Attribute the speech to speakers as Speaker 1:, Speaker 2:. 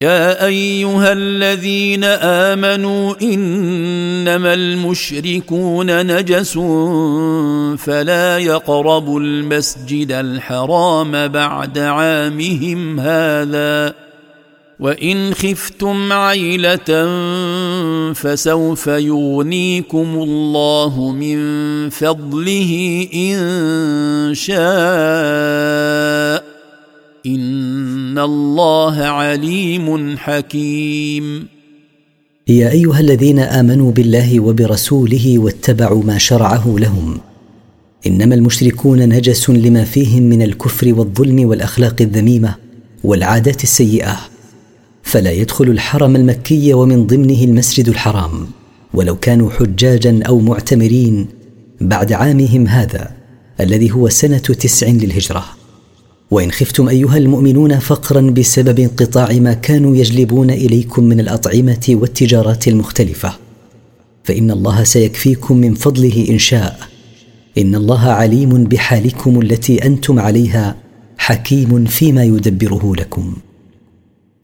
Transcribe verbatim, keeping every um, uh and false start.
Speaker 1: يا أيها الذين آمنوا إنما المشركون نجس فلا يقربوا المسجد الحرام بعد عامهم هذا وإن خفتم عيلة فسوف يغنيكم الله من فضله إن شاء إن الله عليم حكيم.
Speaker 2: يا أيها الذين آمنوا بالله وبرسوله واتبعوا ما شرعه لهم إنما المشركون نجس لما فيهم من الكفر والظلم والأخلاق الذميمة والعادات السيئة، فلا يدخل الحرم المكي ومن ضمنه المسجد الحرام ولو كانوا حجاجا أو معتمرين بعد عامهم هذا الذي هو سنة تسع للهجرة. وإن خفتم أيها المؤمنون فقرا بسبب انقطاع ما كانوا يجلبون إليكم من الأطعمة والتجارات المختلفة فإن الله سيكفيكم من فضله إن شاء، إن الله عليم بحالكم التي أنتم عليها حكيم فيما يدبره لكم.